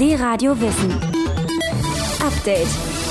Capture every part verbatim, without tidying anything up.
D-Radio Wissen. Update.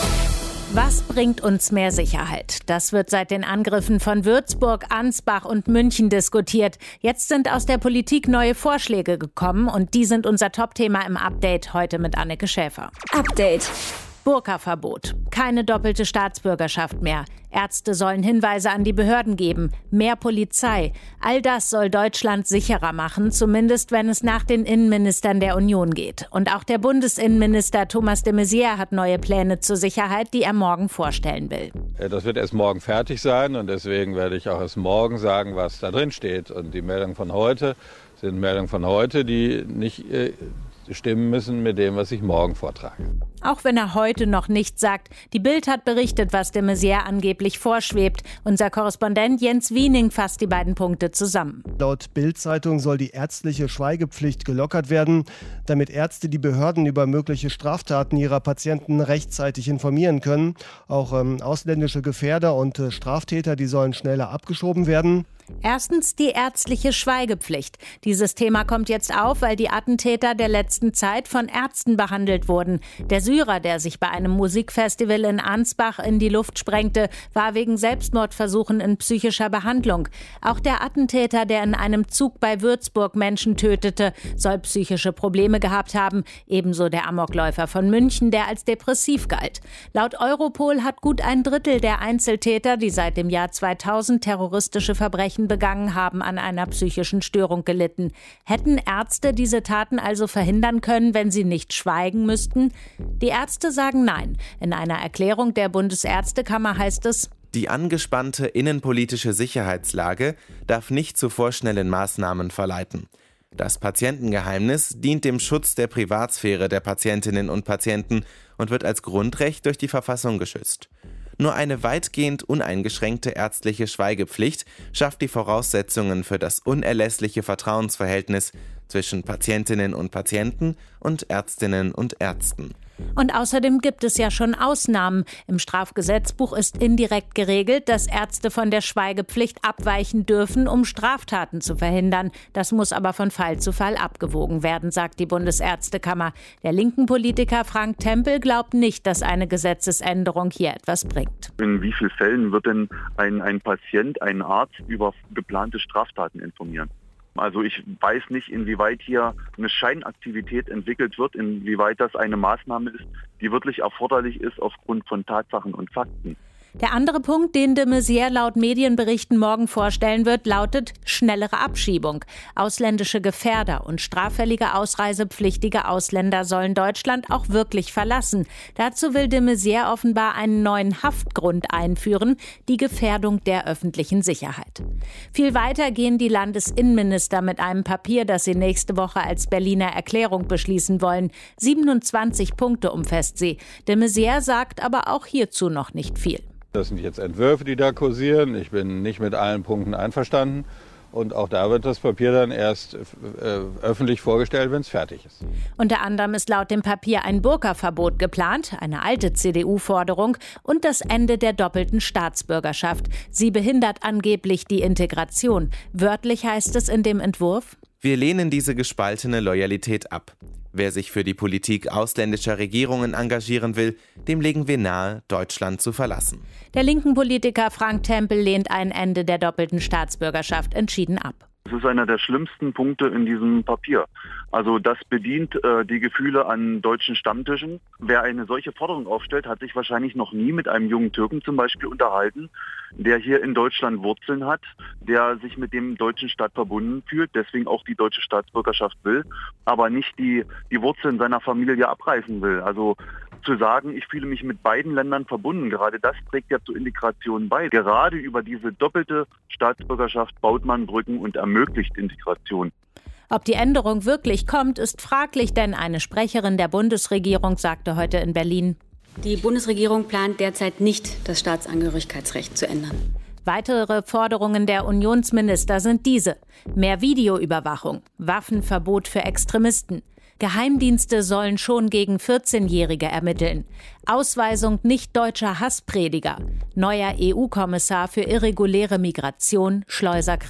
Was bringt uns mehr Sicherheit? Das wird seit den Angriffen von Würzburg, Ansbach und München diskutiert. Jetzt sind aus der Politik neue Vorschläge gekommen und die sind unser Top-Thema im Update heute mit Anneke Schäfer. Update. Burka-Verbot. Keine doppelte Staatsbürgerschaft mehr. Ärzte sollen Hinweise an die Behörden geben. Mehr Polizei. All das soll Deutschland sicherer machen, zumindest wenn es nach den Innenministern der Union geht. Und auch der Bundesinnenminister Thomas de Maizière hat neue Pläne zur Sicherheit, die er morgen vorstellen will. Das wird erst morgen fertig sein und deswegen werde ich auch erst morgen sagen, was da drin steht. Und die Meldungen von heute sind Meldungen von heute, die nicht äh, stimmen müssen mit dem, was ich morgen vortrage. Auch wenn er heute noch nichts sagt. Die Bild hat berichtet, was de Maizière angeblich vorschwebt. Unser Korrespondent Jens Wiening fasst die beiden Punkte zusammen. Laut Bild-Zeitung soll die ärztliche Schweigepflicht gelockert werden, damit Ärzte die Behörden über mögliche Straftaten ihrer Patienten rechtzeitig informieren können. Auch ähm, ausländische Gefährder und äh, Straftäter, die sollen schneller abgeschoben werden. Erstens die ärztliche Schweigepflicht. Dieses Thema kommt jetzt auf, weil die Attentäter der letzten Zeit von Ärzten behandelt wurden. Der Syrer, der sich bei einem Musikfestival in Ansbach in die Luft sprengte, war wegen Selbstmordversuchen in psychischer Behandlung. Auch der Attentäter, der in einem Zug bei Würzburg Menschen tötete, soll psychische Probleme gehabt haben. Ebenso der Amokläufer von München, der als depressiv galt. Laut Europol hat gut ein Drittel der Einzeltäter, die seit dem Jahr zweitausend terroristische Verbrechen begangen haben, an einer psychischen Störung gelitten. Hätten Ärzte diese Taten also verhindern können, wenn sie nicht schweigen müssten? Die Ärzte sagen nein. In einer Erklärung der Bundesärztekammer heißt es: Die angespannte innenpolitische Sicherheitslage darf nicht zu vorschnellen Maßnahmen verleiten. Das Patientengeheimnis dient dem Schutz der Privatsphäre der Patientinnen und Patienten und wird als Grundrecht durch die Verfassung geschützt. Nur eine weitgehend uneingeschränkte ärztliche Schweigepflicht schafft die Voraussetzungen für das unerlässliche Vertrauensverhältnis zwischen Patientinnen und Patienten und Ärztinnen und Ärzten. Und außerdem gibt es ja schon Ausnahmen. Im Strafgesetzbuch ist indirekt geregelt, dass Ärzte von der Schweigepflicht abweichen dürfen, um Straftaten zu verhindern. Das muss aber von Fall zu Fall abgewogen werden, sagt die Bundesärztekammer. Der linken Politiker Frank Tempel glaubt nicht, dass eine Gesetzesänderung hier etwas bringt. In wie vielen Fällen wird denn ein, ein Patient, ein Arzt über geplante Straftaten informieren? Also ich weiß nicht, inwieweit hier eine Scheinaktivität entwickelt wird, inwieweit das eine Maßnahme ist, die wirklich erforderlich ist aufgrund von Tatsachen und Fakten. Der andere Punkt, den de Maizière laut Medienberichten morgen vorstellen wird, lautet schnellere Abschiebung. Ausländische Gefährder und straffällige ausreisepflichtige Ausländer sollen Deutschland auch wirklich verlassen. Dazu will de Maizière offenbar einen neuen Haftgrund einführen, die Gefährdung der öffentlichen Sicherheit. Viel weiter gehen die Landesinnenminister mit einem Papier, das sie nächste Woche als Berliner Erklärung beschließen wollen. siebenundzwanzig Punkte umfasst sie. De Maizière sagt aber auch hierzu noch nicht viel. Das sind jetzt Entwürfe, die da kursieren. Ich bin nicht mit allen Punkten einverstanden. Und auch da wird das Papier dann erst äh, öffentlich vorgestellt, wenn es fertig ist. Unter anderem ist laut dem Papier ein Burka-Verbot geplant, eine alte C D U-Forderung, und das Ende der doppelten Staatsbürgerschaft. Sie behindert angeblich die Integration. Wörtlich heißt es in dem Entwurf: Wir lehnen diese gespaltene Loyalität ab. Wer sich für die Politik ausländischer Regierungen engagieren will, dem legen wir nahe, Deutschland zu verlassen. Der linken Politiker Frank Tempel lehnt ein Ende der doppelten Staatsbürgerschaft entschieden ab. Das ist einer der schlimmsten Punkte in diesem Papier. Also das bedient äh, die Gefühle an deutschen Stammtischen. Wer eine solche Forderung aufstellt, hat sich wahrscheinlich noch nie mit einem jungen Türken zum Beispiel unterhalten, der hier in Deutschland Wurzeln hat, der sich mit dem deutschen Staat verbunden fühlt, deswegen auch die deutsche Staatsbürgerschaft will, aber nicht die, die Wurzeln seiner Familie abreißen will. Also zu sagen, ich fühle mich mit beiden Ländern verbunden, gerade das trägt ja zur Integration bei. Gerade über diese doppelte Staatsbürgerschaft baut man Brücken und ermöglicht Integration. Ob die Änderung wirklich kommt, ist fraglich, denn eine Sprecherin der Bundesregierung sagte heute in Berlin: Die Bundesregierung plant derzeit nicht, das Staatsangehörigkeitsrecht zu ändern. Weitere Forderungen der Unionsminister sind diese: mehr Videoüberwachung, Waffenverbot für Extremisten. Geheimdienste sollen schon gegen vierzehnjährige ermitteln. Ausweisung nicht deutscher Hassprediger. Neuer E U-Kommissar für irreguläre Migration,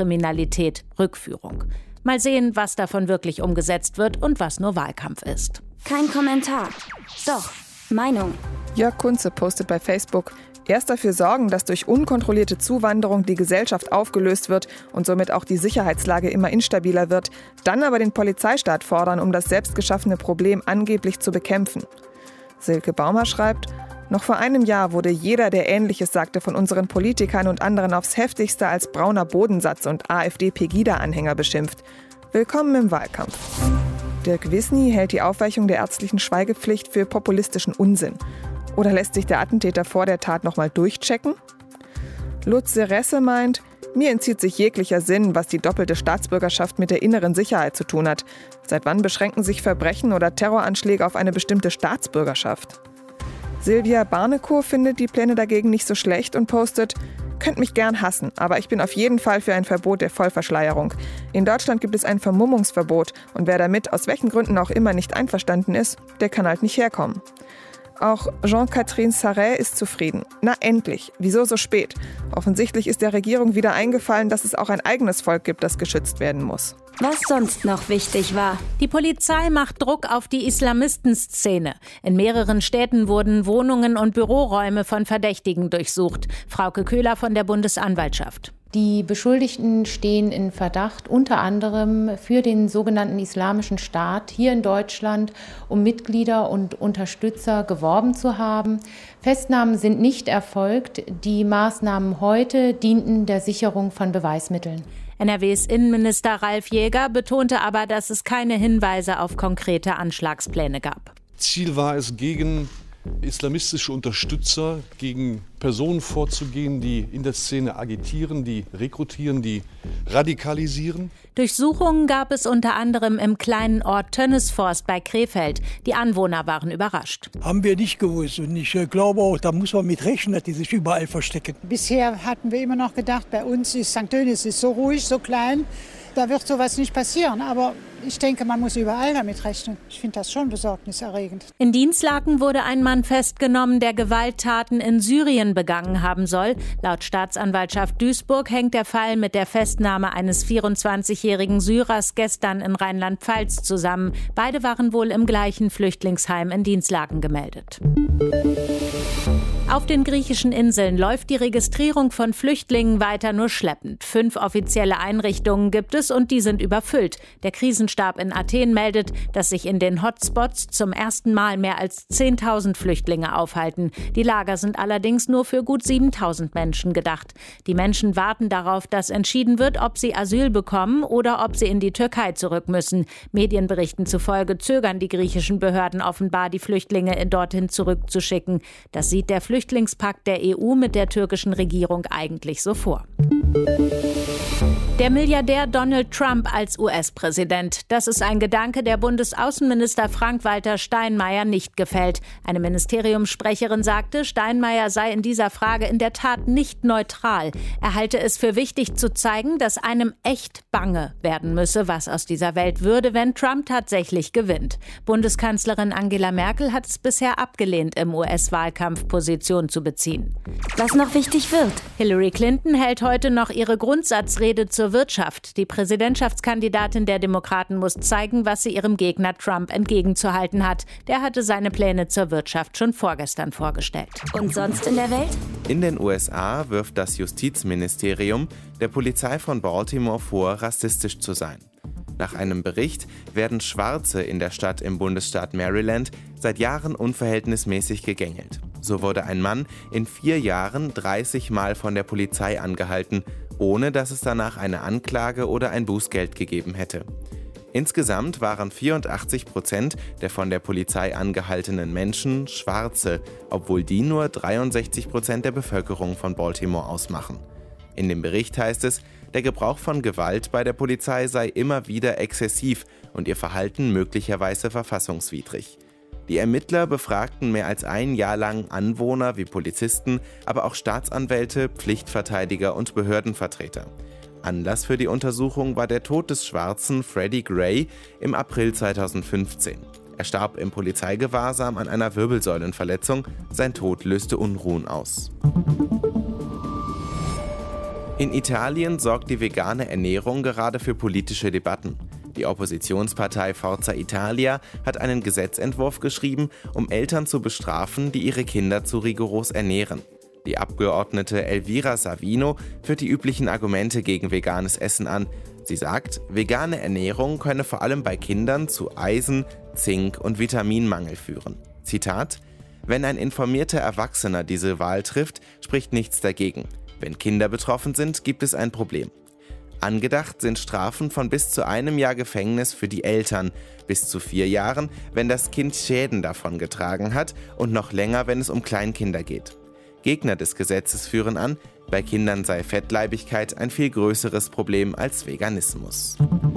Schleuserkriminalität, Rückführung. Mal sehen, was davon wirklich umgesetzt wird und was nur Wahlkampf ist. Kein Kommentar. Doch, Meinung. Jörg Kunze postet bei Facebook: Erst dafür sorgen, dass durch unkontrollierte Zuwanderung die Gesellschaft aufgelöst wird und somit auch die Sicherheitslage immer instabiler wird, dann aber den Polizeistaat fordern, um das selbstgeschaffene Problem angeblich zu bekämpfen. Silke Baumer schreibt: Noch vor einem Jahr wurde jeder, der Ähnliches sagte, von unseren Politikern und anderen aufs Heftigste als brauner Bodensatz und AfD-Pegida-Anhänger beschimpft. Willkommen im Wahlkampf. Dirk Wisny hält die Aufweichung der ärztlichen Schweigepflicht für populistischen Unsinn. Oder lässt sich der Attentäter vor der Tat nochmal durchchecken? Lutz Seresse meint: Mir entzieht sich jeglicher Sinn, was die doppelte Staatsbürgerschaft mit der inneren Sicherheit zu tun hat. Seit wann beschränken sich Verbrechen oder Terroranschläge auf eine bestimmte Staatsbürgerschaft? Silvia Barnekow findet die Pläne dagegen nicht so schlecht und postet: Könnt mich gern hassen, aber ich bin auf jeden Fall für ein Verbot der Vollverschleierung. In Deutschland gibt es ein Vermummungsverbot und wer damit aus welchen Gründen auch immer nicht einverstanden ist, der kann halt nicht herkommen. Auch Jean-Catherine Sarret ist zufrieden. Na endlich, wieso so spät? Offensichtlich ist der Regierung wieder eingefallen, dass es auch ein eigenes Volk gibt, das geschützt werden muss. Was sonst noch wichtig war. Die Polizei macht Druck auf die Islamistenszene. In mehreren Städten wurden Wohnungen und Büroräume von Verdächtigen durchsucht. Frauke Köhler von der Bundesanwaltschaft. Die Beschuldigten stehen in Verdacht, unter anderem für den sogenannten Islamischen Staat hier in Deutschland, um Mitglieder und Unterstützer geworben zu haben. Festnahmen sind nicht erfolgt. Die Maßnahmen heute dienten der Sicherung von Beweismitteln. N R Ws Innenminister Ralf Jäger betonte aber, dass es keine Hinweise auf konkrete Anschlagspläne gab. Ziel war es, gegen islamistische Unterstützer, gegen Personen vorzugehen, die in der Szene agitieren, die rekrutieren, die radikalisieren. Durchsuchungen gab es unter anderem im kleinen Ort Tönnesforst bei Krefeld. Die Anwohner waren überrascht. Haben wir nicht gewusst und ich glaube auch, da muss man mit rechnen, dass die sich überall verstecken. Bisher hatten wir immer noch gedacht, bei uns ist Sankt Dönis ist so ruhig, so klein, da wird sowas nicht passieren. Aber ich denke, man muss überall damit rechnen. Ich finde das schon besorgniserregend. In Dinslaken wurde ein Mann festgenommen, der Gewalttaten in Syrien begangen haben soll. Laut Staatsanwaltschaft Duisburg hängt der Fall mit der Festnahme eines vierundzwanzigjährigen Syrers gestern in Rheinland-Pfalz zusammen. Beide waren wohl im gleichen Flüchtlingsheim in Dinslaken gemeldet. Auf den griechischen Inseln läuft die Registrierung von Flüchtlingen weiter nur schleppend. Fünf offizielle Einrichtungen gibt es und die sind überfüllt. Der Krisenstab in Athen meldet, dass sich in den Hotspots zum ersten Mal mehr als zehntausend Flüchtlinge aufhalten. Die Lager sind allerdings nur für gut siebentausend Menschen gedacht. Die Menschen warten darauf, dass entschieden wird, ob sie Asyl bekommen oder ob sie in die Türkei zurück müssen. Medienberichten zufolge zögern die griechischen Behörden offenbar, die Flüchtlinge dorthin zurückzuschicken. Das sieht der Flüchtlingspakt der E U mit der türkischen Regierung eigentlich so vor. Der Milliardär Donald Trump als U S-Präsident. Das ist ein Gedanke, der Bundesaußenminister Frank-Walter Steinmeier nicht gefällt. Eine Ministeriumssprecherin sagte, Steinmeier sei in dieser Frage in der Tat nicht neutral. Er halte es für wichtig zu zeigen, dass einem echt bange werden müsse, was aus dieser Welt würde, wenn Trump tatsächlich gewinnt. Bundeskanzlerin Angela Merkel hat es bisher abgelehnt, im U S-Wahlkampf Position zu beziehen. Was noch wichtig wird. Hillary Clinton hält heute noch ihre Grundsatzrede zur Wirtschaft. Die Präsidentschaftskandidatin der Demokraten muss zeigen, was sie ihrem Gegner Trump entgegenzuhalten hat. Der hatte seine Pläne zur Wirtschaft schon vorgestern vorgestellt. Und sonst in der Welt? In den U S A wirft das Justizministerium der Polizei von Baltimore vor, rassistisch zu sein. Nach einem Bericht werden Schwarze in der Stadt im Bundesstaat Maryland seit Jahren unverhältnismäßig gegängelt. So wurde ein Mann in vier Jahren dreißig Mal von der Polizei angehalten, ohne dass es danach eine Anklage oder ein Bußgeld gegeben hätte. Insgesamt waren vierundachtzig Prozent der von der Polizei angehaltenen Menschen Schwarze, obwohl die nur dreiundsechzig Prozent der Bevölkerung von Baltimore ausmachen. In dem Bericht heißt es, der Gebrauch von Gewalt bei der Polizei sei immer wieder exzessiv und ihr Verhalten möglicherweise verfassungswidrig. Die Ermittler befragten mehr als ein Jahr lang Anwohner wie Polizisten, aber auch Staatsanwälte, Pflichtverteidiger und Behördenvertreter. Anlass für die Untersuchung war der Tod des Schwarzen Freddie Gray im April zweitausendfünfzehn. Er starb im Polizeigewahrsam an einer Wirbelsäulenverletzung. Sein Tod löste Unruhen aus. In Italien sorgt die vegane Ernährung gerade für politische Debatten. Die Oppositionspartei Forza Italia hat einen Gesetzentwurf geschrieben, um Eltern zu bestrafen, die ihre Kinder zu rigoros ernähren. Die Abgeordnete Elvira Savino führt die üblichen Argumente gegen veganes Essen an. Sie sagt, vegane Ernährung könne vor allem bei Kindern zu Eisen-, Zink- und Vitaminmangel führen. Zitat: Wenn ein informierter Erwachsener diese Wahl trifft, spricht nichts dagegen. Wenn Kinder betroffen sind, gibt es ein Problem. Angedacht sind Strafen von bis zu einem Jahr Gefängnis für die Eltern, bis zu vier Jahren, wenn das Kind Schäden davon getragen hat und noch länger, wenn es um Kleinkinder geht. Gegner des Gesetzes führen an, bei Kindern sei Fettleibigkeit ein viel größeres Problem als Veganismus.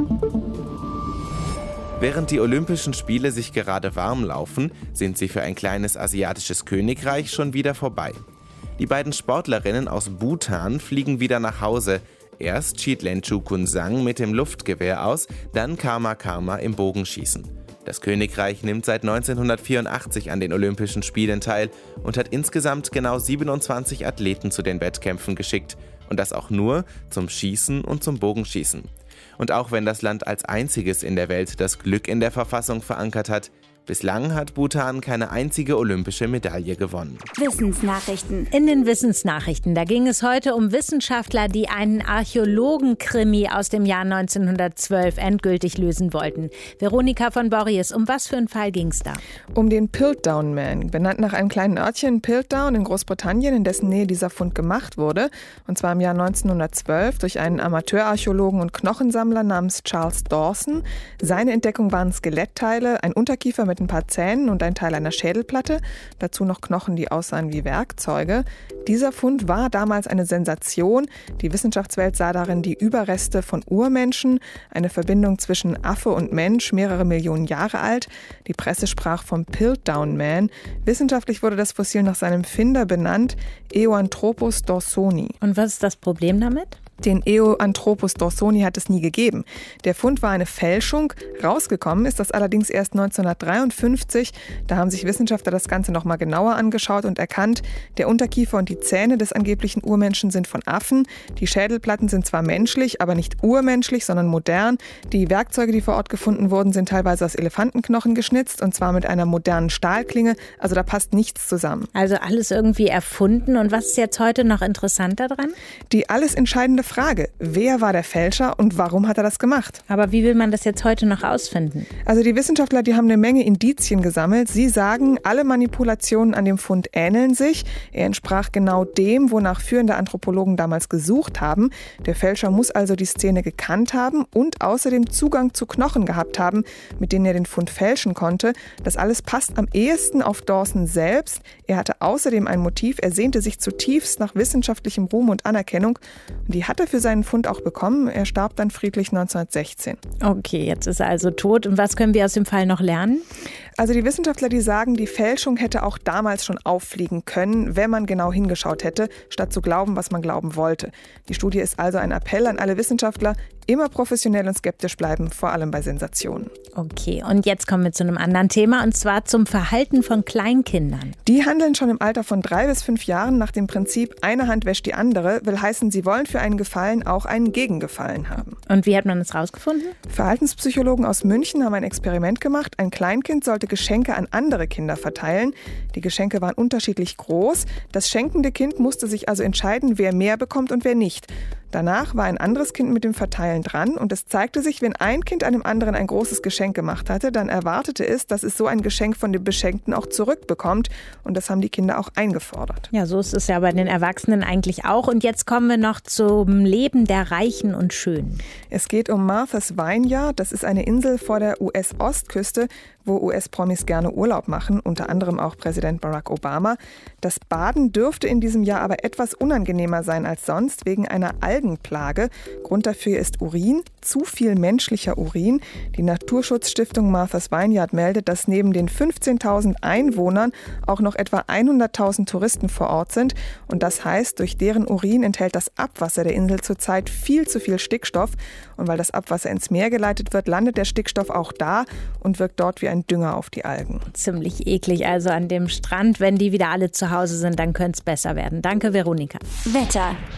Während die Olympischen Spiele sich gerade warm laufen, sind sie für ein kleines asiatisches Königreich schon wieder vorbei. Die beiden Sportlerinnen aus Bhutan fliegen wieder nach Hause. Erst schied Lenchu Kunsang mit dem Luftgewehr aus, dann Karma Karma im Bogenschießen. Das Königreich nimmt seit neunzehnhundertvierundachtzig an den Olympischen Spielen teil und hat insgesamt genau siebenundzwanzig Athleten zu den Wettkämpfen geschickt. Und das auch nur zum Schießen und zum Bogenschießen. Und auch wenn das Land als einziges in der Welt das Glück in der Verfassung verankert hat, bislang hat Bhutan keine einzige olympische Medaille gewonnen. Wissensnachrichten. In den Wissensnachrichten, da ging es heute um Wissenschaftler, die einen Archäologen-Krimi aus dem Jahr neunzehnhundertzwölf endgültig lösen wollten. Veronika von Borries, um was für einen Fall ging es da? Um den Piltdown Man, benannt nach einem kleinen Örtchen Piltdown in Großbritannien, in dessen Nähe dieser Fund gemacht wurde. Und zwar im Jahr neunzehnhundertzwölf durch einen Amateurarchäologen und Knochensammler namens Charles Dawson. Seine Entdeckung waren Skelettteile, ein Unterkiefer mit mit ein paar Zähnen und ein Teil einer Schädelplatte, dazu noch Knochen, die aussahen wie Werkzeuge. Dieser Fund war damals eine Sensation. Die Wissenschaftswelt sah darin die Überreste von Urmenschen, eine Verbindung zwischen Affe und Mensch, mehrere Millionen Jahre alt. Die Presse sprach vom Piltdown Man. Wissenschaftlich wurde das Fossil nach seinem Finder benannt, Eoanthropus dawsoni. Und was ist das Problem damit? Den Eoanthropus dawsoni hat es nie gegeben. Der Fund war eine Fälschung. Rausgekommen ist das allerdings erst neunzehnhundertdreiundfünfzig. Da haben sich Wissenschaftler das Ganze nochmal genauer angeschaut und erkannt, der Unterkiefer und die Zähne des angeblichen Urmenschen sind von Affen. Die Schädelplatten sind zwar menschlich, aber nicht urmenschlich, sondern modern. Die Werkzeuge, die vor Ort gefunden wurden, sind teilweise aus Elefantenknochen geschnitzt und zwar mit einer modernen Stahlklinge. Also da passt nichts zusammen. Also alles irgendwie erfunden. Und was ist jetzt heute noch interessanter dran? Die alles entscheidende Frage, wer war der Fälscher und warum hat er das gemacht? Aber wie will man das jetzt heute noch ausfinden? Also die Wissenschaftler, die haben eine Menge Indizien gesammelt. Sie sagen, alle Manipulationen an dem Fund ähneln sich. Er entsprach genau dem, wonach führende Anthropologen damals gesucht haben. Der Fälscher muss also die Szene gekannt haben und außerdem Zugang zu Knochen gehabt haben, mit denen er den Fund fälschen konnte. Das alles passt am ehesten auf Dawson selbst. Er hatte außerdem ein Motiv. Er sehnte sich zutiefst nach wissenschaftlichem Ruhm und Anerkennung. Und die hat er für seinen Fund auch bekommen. Er starb dann friedlich neunzehnhundertsechzehn. Okay, jetzt ist er also tot. Und was können wir aus dem Fall noch lernen? Also die Wissenschaftler, die sagen, die Fälschung hätte auch damals schon auffliegen können, wenn man genau hingeschaut hätte, statt zu glauben, was man glauben wollte. Die Studie ist also ein Appell an alle Wissenschaftler, immer professionell und skeptisch bleiben, vor allem bei Sensationen. Okay, und jetzt kommen wir zu einem anderen Thema, und zwar zum Verhalten von Kleinkindern. Die handeln schon im Alter von drei bis fünf Jahren nach dem Prinzip, eine Hand wäscht die andere, will heißen, sie wollen für einen Gefallen auch einen Gegengefallen haben. Und wie hat man das rausgefunden? Verhaltenspsychologen aus München haben ein Experiment gemacht. Ein Kleinkind sollte Geschenke an andere Kinder verteilen. Die Geschenke waren unterschiedlich groß. Das schenkende Kind musste sich also entscheiden, wer mehr bekommt und wer nicht. Danach war ein anderes Kind mit dem Verteilen dran und es zeigte sich, wenn ein Kind einem anderen ein großes Geschenk gemacht hatte, dann erwartete es, dass es so ein Geschenk von dem Beschenkten auch zurückbekommt, und das haben die Kinder auch eingefordert. Ja, so ist es ja bei den Erwachsenen eigentlich auch. Und jetzt kommen wir noch zum Leben der Reichen und Schönen. Es geht um Martha's Vineyard. Das ist eine Insel vor der U S-Ostküste, wo U S-Promis gerne Urlaub machen, unter anderem auch Präsident Barack Obama. Das Baden dürfte in diesem Jahr aber etwas unangenehmer sein als sonst, wegen einer Algenplage. Grund dafür ist Urin, zu viel menschlicher Urin. Die Naturschutzstiftung Martha's Vineyard meldet, dass neben den fünfzehntausend Einwohnern auch noch etwa hunderttausend Touristen vor Ort sind. Und das heißt, durch deren Urin enthält das Abwasser der Insel zurzeit viel zu viel Stickstoff. Und weil das Abwasser ins Meer geleitet wird, landet der Stickstoff auch da und wirkt dort wie ein Dünger auf die Algen. Ziemlich eklig also an dem Strand. Wenn die wieder alle zu Hause sind, dann könnte es besser werden. Danke, Veronika. Wetter.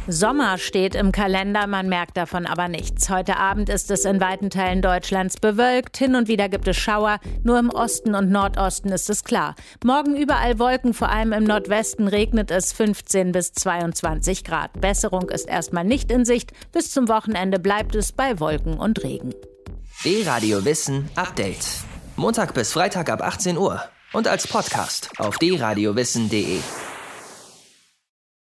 Sommer steht im Kalender, man merkt davon aber nichts. Heute Abend ist es in weiten Teilen Deutschlands bewölkt, hin und wieder gibt es Schauer, nur im Osten und Nordosten ist es klar. Morgen überall Wolken, vor allem im Nordwesten regnet es fünfzehn bis zweiundzwanzig Grad. Besserung ist erstmal nicht in Sicht, bis zum Wochenende bleibt es bei Wolken und Regen. D-Radio Wissen Update. Montag bis Freitag ab achtzehn Uhr und als Podcast auf d radio wissen punkt de.